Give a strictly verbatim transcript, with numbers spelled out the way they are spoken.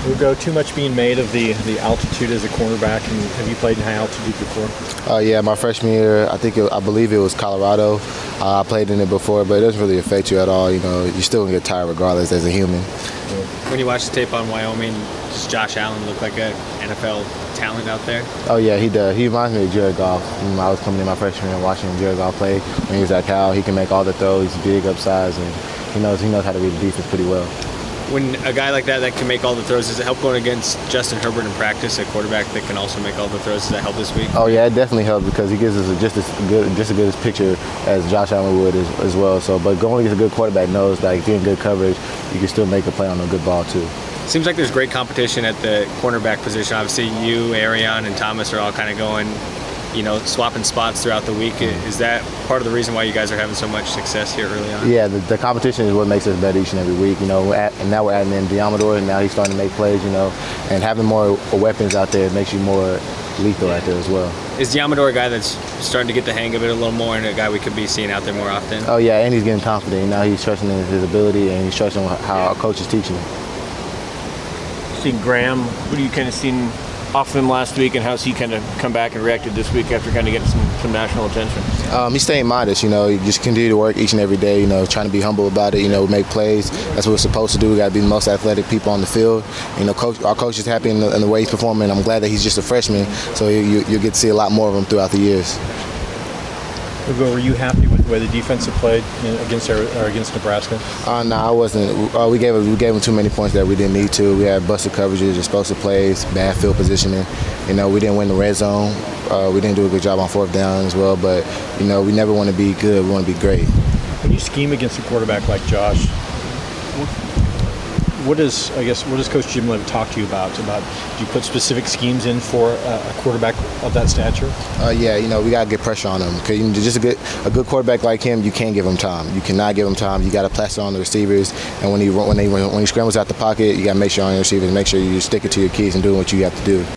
Will go too much being made of the, the altitude as a cornerback, and have you played in high altitude before? Uh, yeah, my freshman year, I think it, I believe it was Colorado. Uh, I played in it before, but it doesn't really affect you at all. You know, you still gonna get tired regardless as a human. When you watch the tape on Wyoming, does Josh Allen look like an N F L talent out there? Oh yeah, he does. He reminds me of Jared Goff. When I was coming in my freshman year watching Jared Goff play when he was at Cal. He can make all the throws. He's big, upsized, and he knows he knows how to read the defense pretty well. When a guy like that that can make all the throws, does it help going against Justin Herbert in practice, a quarterback that can also make all the throws? Does that help this week? Oh yeah, it definitely helps because he gives us a, just as good, just as good a picture as Josh Allen would as, as well. So, but going against a good quarterback knows that if you're in good coverage, you can still make a play on a good ball too. Seems like there's great competition at the cornerback position. Obviously, you, Arion, and Thomas are all kind of going, you know, swapping spots throughout the week. Is that part of the reason why you guys are having so much success here early on? Yeah, the, the competition is what makes us better each and every week. You know, at, and now we're adding in Diamador, and now he's starting to make plays. You know, and having more weapons out there makes you more lethal out there as well. Is Diamador a guy that's starting to get the hang of it a little more, and a guy we could be seeing out there more often? Oh yeah, and he's getting confident. Now he's trusting in his ability, and he's trusting how our coach is teaching him. Seen Graham, what are you kind of seen off him last week, and how's he kind of come back and reacted this week after kind of getting some, some national attention? Um, he's staying modest, you know, he just continue to work each and every day, you know, trying to be humble about it, you know, make plays. That's what we're supposed to do. We got to be the most athletic people on the field. You know, coach, our coach is happy in the, in the way he's performing. I'm glad that he's just a freshman, so you, you, you'll get to see a lot more of him throughout the years. Ugo, were you happy with the way the defense had played against or against Nebraska? Uh, no, I wasn't. Uh, we gave we gave them too many points that we didn't need to. We had busted coverages, explosive plays, bad field positioning. You know, we didn't win the red zone. Uh, we didn't do a good job on fourth down as well. But you know, we never want to be good. We want to be great. When you scheme against a quarterback like Josh, what does I guess what does Coach Jim Leavitt talk to you about? About do you put specific schemes in for a quarterback of that stature? Uh, yeah, you know we gotta get pressure on him because just a good a good quarterback like him, you can't give him time. You cannot give him time. You gotta plaster on the receivers, and when he when he when he scrambles out the pocket, you gotta make sure on your receivers, make sure you stick it to your keys and doing what you have to do.